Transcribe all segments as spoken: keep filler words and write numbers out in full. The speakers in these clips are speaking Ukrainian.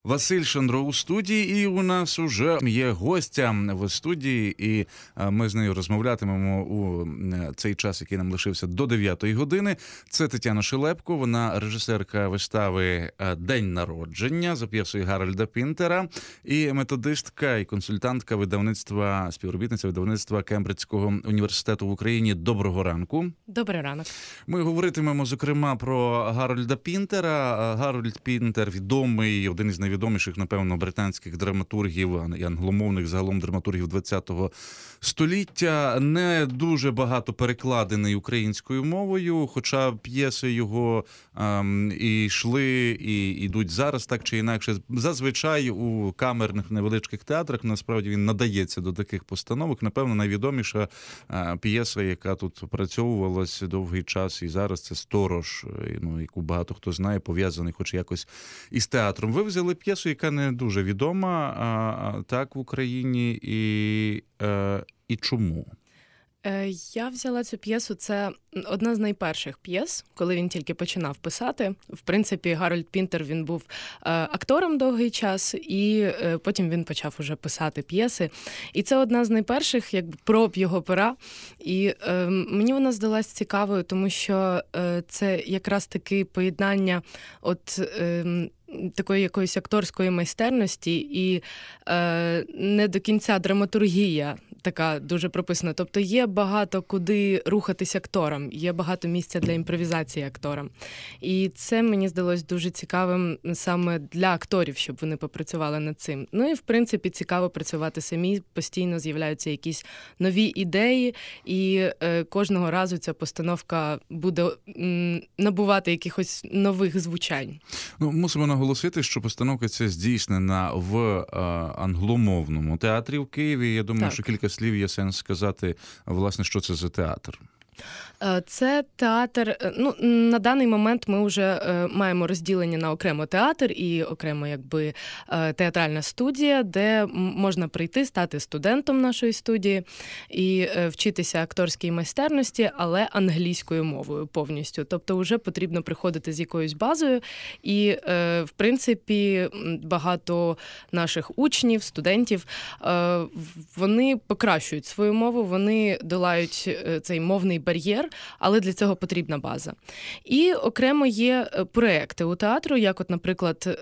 Василь Шандро у студії, і у нас уже є гостя в студії, і ми з нею розмовлятимемо у цей час, який нам лишився до дев'ятої години. Це Тетяна Шелепко, вона режисерка вистави «День народження» за п'єсою Гарольда Пінтера і методистка і консультантка видавництва, співробітниця видавництва Кембриджського університету в Україні. Доброго ранку. Добрий ранок. Ми говоритимемо, зокрема, про Гарольда Пінтера. Гарольд Пінтер – відомий, один із найвідоміших, напевно, британських драматургів і англомовних загалом драматургів ХХ століття. Не дуже багато перекладений українською мовою, хоча п'єси його ем, і йшли, і йдуть зараз, так чи інакше. Зазвичай у камерних невеличких театрах, насправді, він надається до таких постановок. Напевно, найвідоміша е, п'єса, яка тут опрацьовувалась довгий час і зараз, це «Сторож», ну, яку багато хто знає, пов'язаний хоч якось із театром. Ви взяли п'єсу, яка не дуже відома, а, так, в Україні, і, е, і чому? Я взяла цю п'єсу, це одна з найперших п'єс, коли він тільки починав писати. В принципі, Гарольд Пінтер, він був актором довгий час, і потім він почав уже писати п'єси. І це одна з найперших, якби, проб його пера. І е, мені вона здалась цікавою, тому що е, це якраз таки поєднання от... Е, такої якоїсь акторської майстерності і е, не до кінця драматургія така дуже прописана. Тобто є багато куди рухатись акторам, є багато місця для імпровізації акторам. І це мені здалось дуже цікавим саме для акторів, щоб вони попрацювали над цим. Ну і, в принципі, цікаво працювати самі, постійно з'являються якісь нові ідеї, і е, кожного разу ця постановка буде м, набувати якихось нових звучань. Ну, мусимо наголосити, що постановка ця здійснена в е, англомовному театрі в Києві. Я думаю, так, що кілька слів є сенс сказати, власне, що це за театр. Це театр, ну, на даний момент ми вже маємо розділення на окремо театр і окремо, якби, театральна студія, де можна прийти, стати студентом нашої студії і вчитися акторській майстерності, але англійською мовою повністю. Тобто вже потрібно приходити з якоюсь базою, і, в принципі, багато наших учнів, студентів, вони покращують свою мову, вони долають цей мовний бар'єр, але для цього потрібна база. І окремо є проекти у театру, як от, наприклад,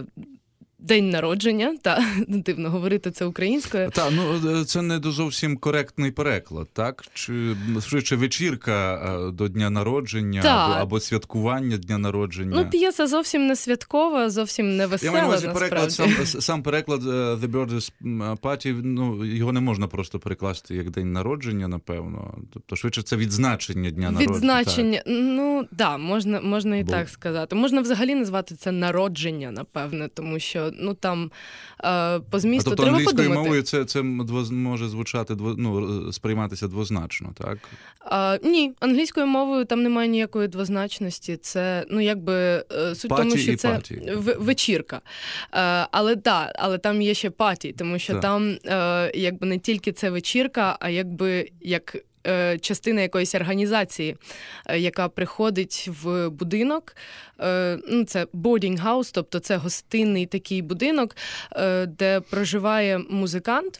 День народження, та дивно говорити це українською. Та, ну це не зовсім коректний переклад, так? Чи швидше вечірка до дня народження або, або святкування дня народження? Ну, п'єса зовсім не святкова, зовсім не весела, Я маю на увазі переклад, насправді. сам, сам переклад The Birthday Party, ну, його не можна просто перекласти як день народження, напевно. Тобто, швидше, це відзначення дня народження. Відзначення, так. Ну, так, да, можна, можна і Бо... так сказати. Можна взагалі назвати це народження, напевне, тому що ну там е, по змісту тобто, треба подумати. Тобто англійською мовою це, це може звучати, ну, сприйматися двозначно, так? Е, ні, англійською мовою там немає ніякої двозначності. Це, ну, якби, суть паті тому, що це паті. вечірка. Е, але да, але там є ще паті, тому що так. там е, якби не тільки це вечірка, а якби як частина якоїсь організації, яка приходить в будинок. Ну, це boarding house, тобто це гостинний такий будинок, де проживає музикант,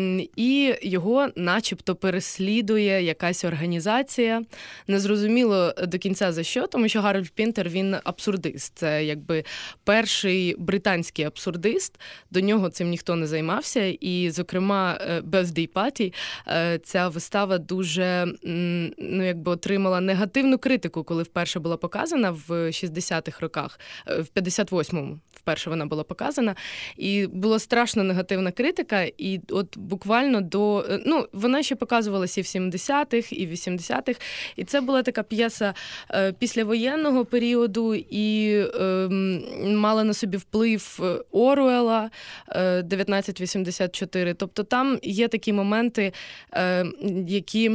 і його начебто переслідує якась організація. Незрозуміло до кінця за що, тому що Гарольд Пінтер, він абсурдист. Це якби перший британський абсурдист. До нього цим ніхто не займався. І, зокрема, Birthday Party, ця вистава дуже, ну, якби отримала негативну критику, коли вперше була показана в шістдесятих роках, в п'ятдесят восьмому вперше вона була показана. І була страшно негативна критика, і от буквально до... Ну, вона ще показувалася і в сімдесятих, і в вісімдесятих. І це була така п'єса е, післявоєнного періоду, і е, мала на собі вплив Оруелла е, дев'ятнадцять вісімдесят чотири. Тобто там є такі моменти, е, які...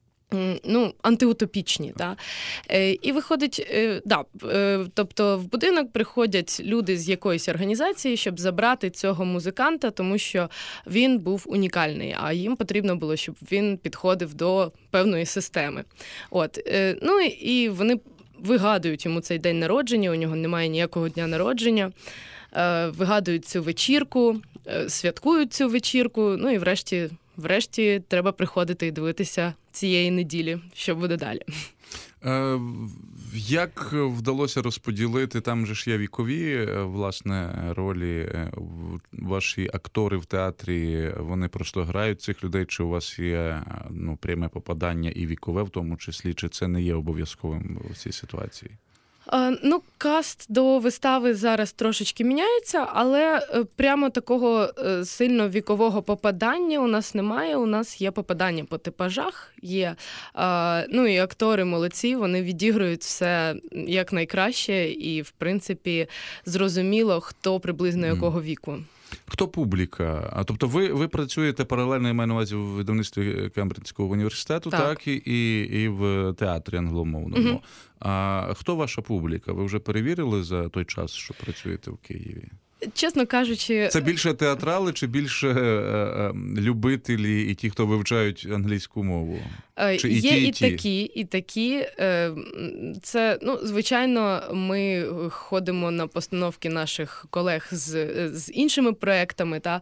ну, антиутопічні. Да? І виходить, да, тобто в будинок приходять люди з якоїсь організації, щоб забрати цього музиканта, тому що він був унікальний, а їм потрібно було, щоб він підходив до певної системи. От. Ну і вони вигадують йому цей день народження, у нього немає ніякого дня народження. е, вигадують цю вечірку, е, святкують цю вечірку, ну і врешті, врешті треба приходити і дивитися цієї неділі, що буде далі. Е, як вдалося розподілити, там же ж є вікові, власне, ролі, ваші актори в театрі, вони просто грають цих людей, чи у вас є, ну, пряме попадання і вікове в тому числі, чи це не є обов'язковим в цій ситуації? Ну, каст до вистави зараз трошечки міняється, але прямо такого сильно вікового попадання у нас немає. У нас є попадання по типажах, є, ну і актори молодці, вони відіграють все як найкраще і, в принципі, зрозуміло, хто приблизно якого віку. Хто публіка? А тобто ви, ви працюєте паралельно, я маю на увазі, в видавництві Кембриджського університету, так, так і, і, і в театрі англомовному. Угу. А хто ваша публіка? Ви вже перевірили за той час, що працюєте в Києві? Чесно кажучи... Це більше театрали чи більше е, е, любителі і ті, хто вивчають англійську мову? Чи є і, ті, і, і такі, і такі. Це, ну, звичайно, ми ходимо на постановки наших колег з, з іншими проектами. Та,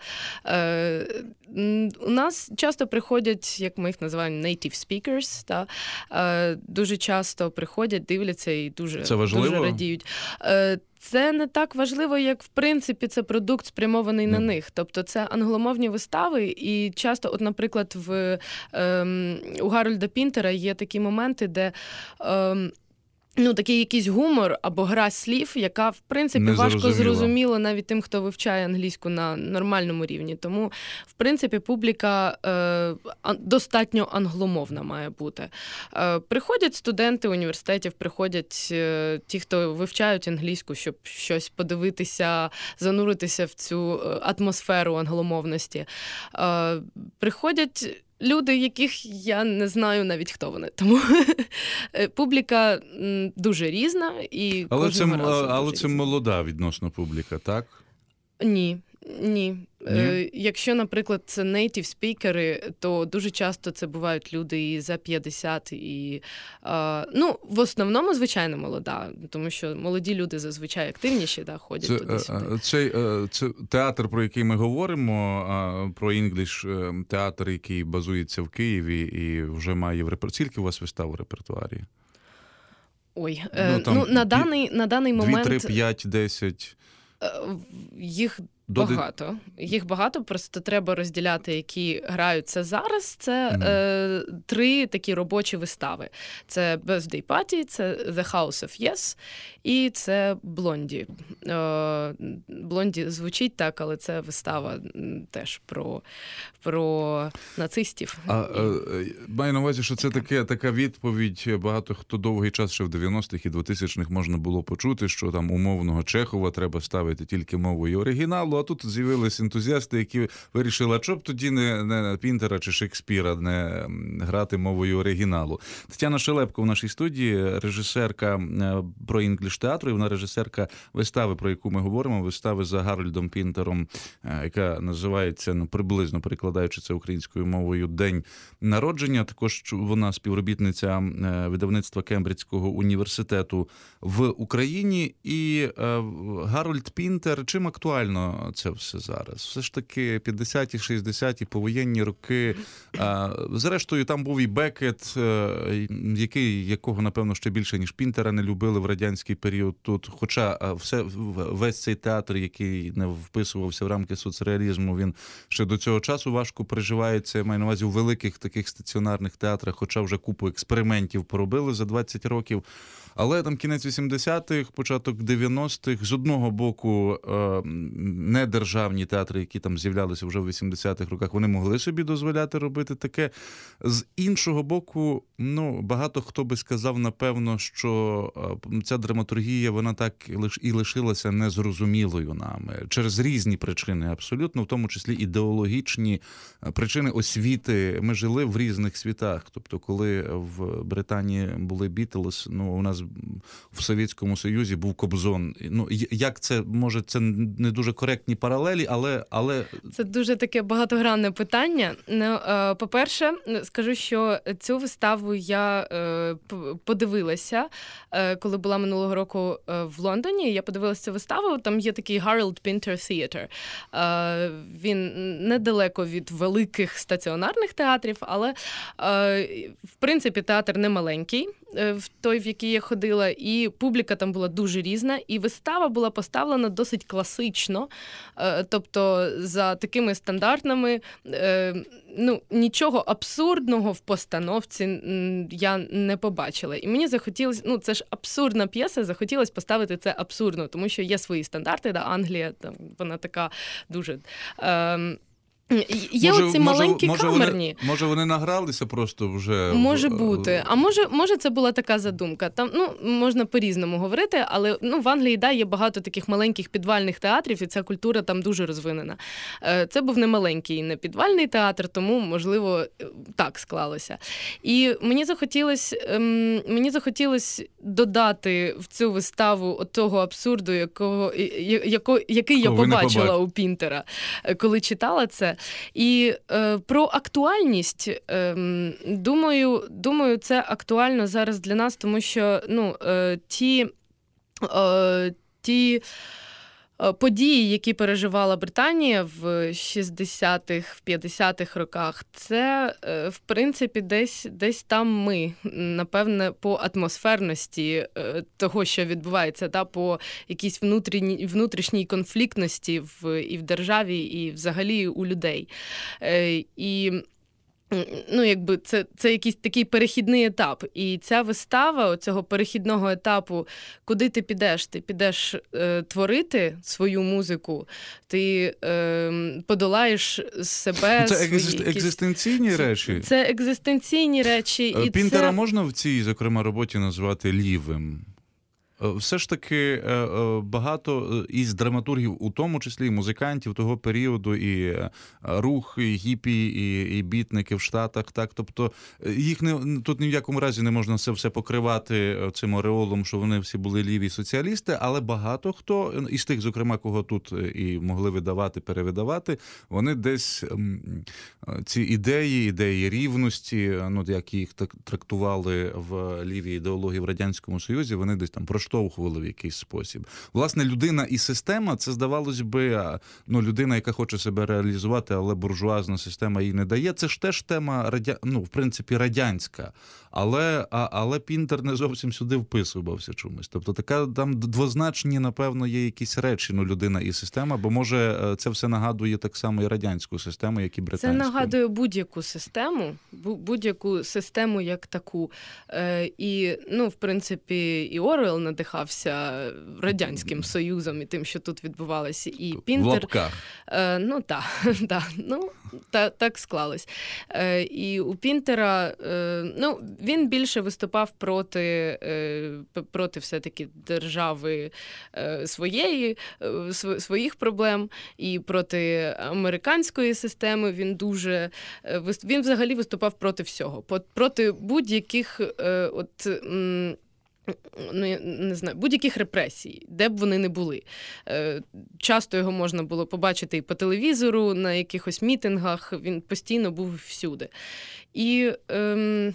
у нас часто приходять, як ми їх називаємо, native speakers. Та, дуже часто приходять, дивляться і дуже, дуже радіють. Це не так важливо, як, в принципі, це продукт спрямований mm. на них. Тобто це англомовні вистави, і часто, от, наприклад, в, ем, у Гарольда Пінтера є такі моменти, де... Ем, Ну, такий якийсь гумор або гра слів, яка, в принципі, важко зрозуміла навіть тим, хто вивчає англійську на нормальному рівні. Тому, в принципі, публіка е, достатньо англомовна має бути. Е, приходять студенти університетів, приходять е, ті, хто вивчають англійську, щоб щось подивитися, зануритися в цю атмосферу англомовності. Е, приходять... Люди, яких я не знаю навіть, хто вони. Тому публіка дуже різна. І але це, але це різна. Молода відносно публіка, так? Ні. Ні. Ні? Е, якщо, наприклад, це native speakers, то дуже часто це бувають люди і за п'ятдесят, і, е, ну, в основному, звичайно, молода, тому що молоді люди зазвичай активніші, да, ходять це, туди-сюди. Цей це театр, про який ми говоримо, про English театр, який базується в Києві і вже має в репертуарі. Скільки у вас вистав у репертуарі? Ой, ну, там, ну на, даний, на даний момент... дві, три, п'ять, десять... Їх багато. Їх багато, просто треба розділяти, які граються зараз. Це mm. е, три такі робочі вистави. Це Birthday Party, це The House of Yes і це Блонді. Е, Блонді звучить так, але це вистава теж про, про нацистів. А, е, маю на увазі, що це таке, така відповідь. Багато хто довгий час ще в дев'яностих і двотисячних можна було почути, що там умовного Чехова треба ставити тільки мовою оригіналу, а тут з'явились ентузіасти, які вирішили, а чоб тоді не, не Пінтера чи Шекспіра не грати мовою оригіналу. Тетяна Шелепко в нашій студії, режисерка про інгліш театру, і вона режисерка вистави, про яку ми говоримо, вистави за Гарольдом Пінтером, яка називається, ну, приблизно перекладаючи це українською мовою, «День народження». Також вона співробітниця видавництва Кембриджського університету в Україні. І Гарольд Пінтер, чим актуально це все зараз? Все ж таки п'ятдесяті, шістдесяті, повоєнні роки. Зрештою, там був і Бекет, який, якого, напевно, ще більше, ніж Пінтера не любили в радянський період тут. Хоча все, весь цей театр, який не вписувався в рамки соцреалізму, він ще до цього часу важко переживається. Я маю на увазі у великих таких стаціонарних театрах, хоча вже купу експериментів поробили за двадцять років. Але там кінець вісімдесятих, початок дев'яностих, з одного боку, недержавні театри, які там з'являлися вже в вісімдесятих роках, вони могли собі дозволяти робити таке. З іншого боку, ну, багато хто би сказав, напевно, що ця драматургія, вона так і лишилася незрозумілою нами. Через різні причини, абсолютно, в тому числі ідеологічні причини освіти. Ми жили в різних світах. Тобто, коли в Британії були Бітлз, ну, у нас в Совєтському Союзі був Кобзон. Ну, як це, може, це не дуже коректні паралелі, але... але... Це дуже таке багатогранне питання. Ну, по-перше, скажу, що цю виставу я подивилася, коли була минулого року в Лондоні. Я подивилася цю виставу, там є такий Harold Pinter Theatre. Він недалеко від великих стаціонарних театрів, але, в принципі, театр не маленький, в той, в який я ходила, і публіка там була дуже різна, і вистава була поставлена досить класично, тобто за такими стандартними, ну, нічого абсурдного в постановці я не побачила. І мені захотілося, ну, це ж абсурдна п'єса, захотілося поставити це абсурдно, тому що є свої стандарти, да, Англія, там, вона така дуже... Ем, Є може, оці може, маленькі може камерні. Вони, може, вони награлися просто вже? Може бути. А може, може це була така задумка. Там, ну, можна по-різному говорити, але, ну, в Англії, да, є багато таких маленьких підвальних театрів, і ця культура там дуже розвинена. Це був не маленький, не підвальний театр, тому, можливо, так склалося. І мені захотілося, мені захотілось додати в цю виставу от того абсурду, якого, яко, який я побачила у Пінтера, коли читала це. І е, про актуальність, е, думаю, думаю, це актуально зараз для нас, тому що, ну, е, ті, е, ті події, які переживала Британія в шістдесятих, в п'ятдесятих роках, це, е, в принципі, десь, десь там ми, напевне, по атмосферності е, того, що відбувається, та, по якійсь внутрішній, внутрішній конфліктності в, і в державі, і взагалі у людей. Е, і Ну, якби це, це якийсь такий перехідний етап. І ця вистава цього перехідного етапу, куди ти підеш? Ти підеш е, творити свою музику, ти е, подолаєш себе. Це свої, екзист, екзистенційні якісь... речі? Це екзистенційні речі. І Пінтера це... можна в цій, зокрема, роботі назвати лівим? Все ж таки багато із драматургів, у тому числі і музикантів того періоду, і рух, і гіпі, і, і бітники в Штатах, так, тобто їх не, тут ні в якому разі не можна це все покривати цим ореолом, що вони всі були ліві соціалісти, але багато хто, із тих, зокрема, кого тут і могли видавати, перевидавати, вони десь ці ідеї, ідеї рівності, ну, як їх трактували в лівій ідеології в Радянському Союзі, вони десь там проштовхували в якийсь спосіб. Власне, людина і система, це, здавалось би, ну, людина, яка хоче себе реалізувати, але буржуазна система їй не дає. Це ж теж тема, радя... ну, в принципі, радянська. Але, а, але Пінтер не зовсім сюди вписувався чомусь. Тобто така там двозначні, напевно, є якісь речі, ну, людина і система, бо, може, це все нагадує так само і радянську систему, як і британську. Це нагадує будь-яку систему, будь-яку систему як таку. Е, і, ну, в принципі, і Орвелл надихався Радянським Союзом і тим, що тут відбувалося. І Пінтер... В лапках. Е, ну, так, да, ну, та, так склалось. Е, і у Пінтера, е, ну, він більше виступав проти, е, проти все-таки держави е, своєї, е, своїх проблем, і проти американської системи він дуже, е, він взагалі виступав проти всього, проти будь-яких е, от, м, ну, я не знаю, будь-яких репресій, де б вони не були. Часто його можна було побачити і по телевізору, на якихось мітингах, він постійно був всюди. І ем,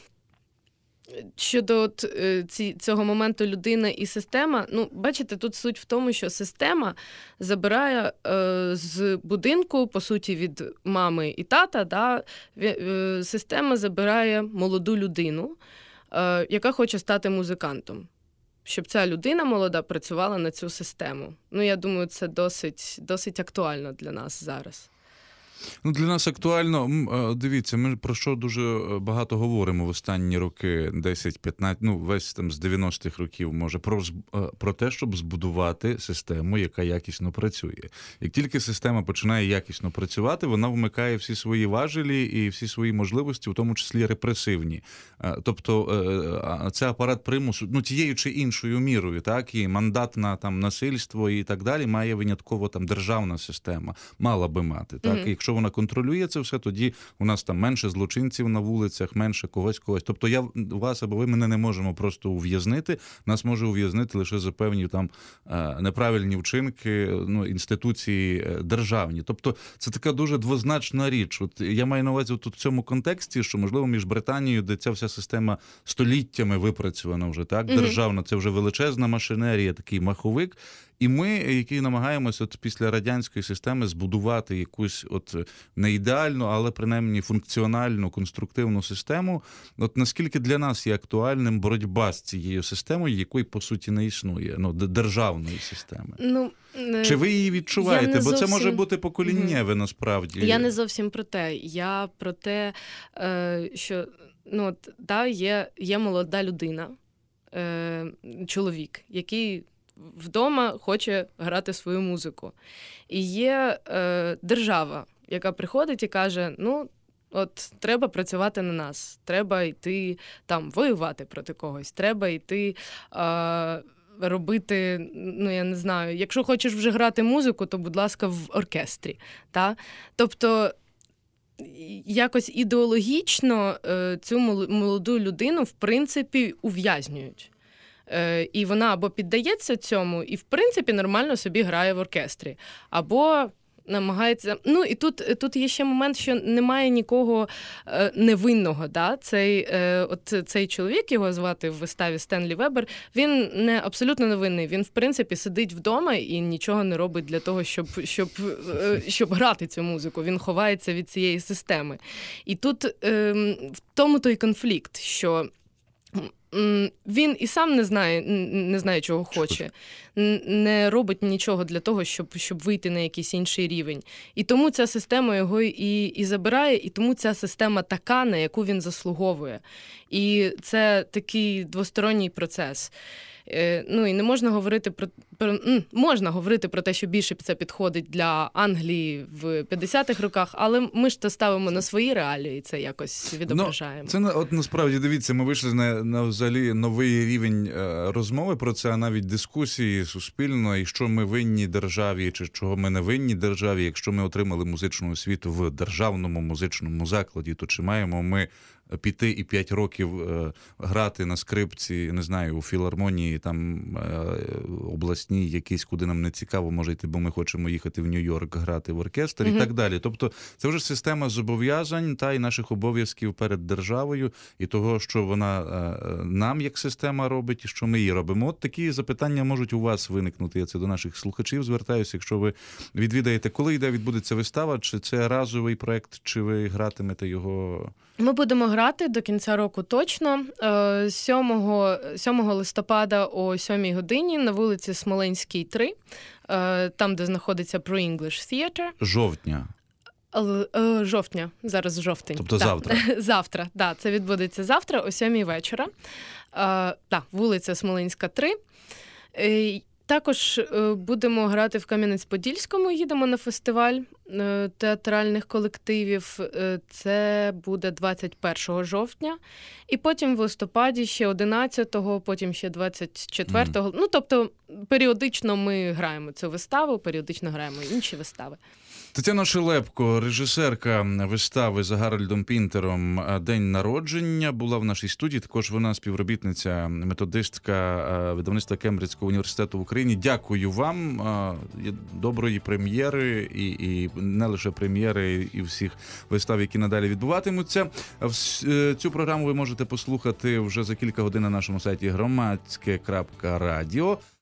щодо от, ці, цього моменту людина і система, ну, бачите, тут суть в тому, що система забирає е, з будинку, по суті, від мами і тата, да, е, система забирає молоду людину, яка хоче стати музикантом, щоб ця людина молода працювала на цю систему. Ну, я думаю, це досить, досить актуально для нас зараз. Ну, для нас актуально, дивіться, ми про що дуже багато говоримо в останні роки, десять-п'ятнадцять, ну, весь там з дев'яностих років, може, про, про те, щоб збудувати систему, яка якісно працює. Як тільки система починає якісно працювати, вона вмикає всі свої важелі і всі свої можливості, в тому числі репресивні. Тобто, це апарат примусу, ну, тією чи іншою мірою, так, і мандат на там насильство і так далі має винятково там державна система, мала би мати, так, mm-hmm. Якщо якщо вона контролює це все, тоді у нас там менше злочинців на вулицях, менше когось когось. Тобто я вас або ви мене не можемо просто ув'язнити, нас може ув'язнити лише за певні там неправильні вчинки, ну, інституції державні. Тобто це така дуже двозначна річ. От я маю на увазі тут в цьому контексті, що, можливо, між Британією, де ця вся система століттями випрацьована вже, так, mm-hmm. державна, це вже величезна машинерія, такий маховик, і ми, які намагаємося от після радянської системи збудувати якусь от не ідеальну, але принаймні функціональну, конструктивну систему, от наскільки для нас є актуальним боротьба з цією системою, якої, по суті, не існує, ну, державної системи? Ну, чи ви її відчуваєте? Бо зовсім... це може бути поколіннєве, насправді. Я не зовсім про те. Я про те, що, ну, от, да, є, є молода людина, чоловік, який вдома хоче грати свою музику. І є е, держава, яка приходить і каже, ну, от треба працювати на нас, треба йти там воювати проти когось, треба йти е, робити, ну, я не знаю, якщо хочеш вже грати музику, то, будь ласка, в оркестрі. Та? Тобто, якось ідеологічно е, цю молоду людину, в принципі, ув'язнюють. І вона або піддається цьому, і, в принципі, нормально собі грає в оркестрі. Або намагається... Ну, і тут, тут є ще момент, що немає нікого невинного. Да? Цей, от цей чоловік, його звати в виставі Стенлі Вебер, він не абсолютно невинний. Він, в принципі, сидить вдома і нічого не робить для того, щоб, щоб, щоб грати цю музику. Він ховається від цієї системи. І тут в тому той конфлікт, що він і сам не знає, не знає, чого хоче, не робить нічого для того, щоб, щоб вийти на якийсь інший рівень. І тому ця система його і, і забирає, і тому ця система така, на яку він заслуговує. І це такий двосторонній процес. Ну, і не можна говорити про, про можна говорити про те, що більше це підходить для Англії в п'ятдесятих роках, але ми ж то ставимо на свої реалії і це якось відображаємо. Ну, це от насправді, дивіться, ми вийшли на, на взагалі новий рівень розмови про це, а навіть дискусії суспільно, і що ми винні державі, чи чого ми не винні державі. Якщо ми отримали музичну освіту в державному музичному закладі, то чи маємо ми піти і п'ять років е, грати на скрипці, не знаю, у філармонії, там, е, обласній якійсь, куди нам не цікаво, може йти, бо ми хочемо їхати в Нью-Йорк, грати в оркестр mm-hmm. і так далі. Тобто це вже система зобов'язань та й наших обов'язків перед державою, і того, що вона е, нам як система робить, і що ми її робимо. От такі запитання можуть у вас виникнути. Я це до наших слухачів звертаюся, якщо ви відвідаєте, коли йде відбудеться вистава, чи це разовий проєкт, чи ви гратимете його... Ми будемо грати до кінця року точно. сьомого листопада о сьомій годині на вулиці Смоленській, три, там, де знаходиться Pro English Theatre. Жовтня. Жовтня. Зараз жовтень. Тобто так. завтра. Завтра, так. Да, це відбудеться завтра о сьомій вечора. Так, вулиця Смоленська, три. Також будемо грати в Кам'янець-Подільському, їдемо на фестиваль театральних колективів. Це буде двадцять першого жовтня. І потім в листопаді ще одинадцятого, потім ще двадцять четвертого. Mm. Ну, тобто, періодично ми граємо цю виставу, періодично граємо інші вистави. Тетяна Шелепко, режисерка вистави за Гарольдом Пінтером «День народження», була в нашій студії. Також вона співробітниця, методистка видавництва Кембриджського університету в Україні. Дякую вам. Доброї прем'єри і, і не лише прем'єри, і всіх вистав, які надалі відбуватимуться. Цю програму ви можете послухати вже за кілька годин на нашому сайті громадське крапка радіо.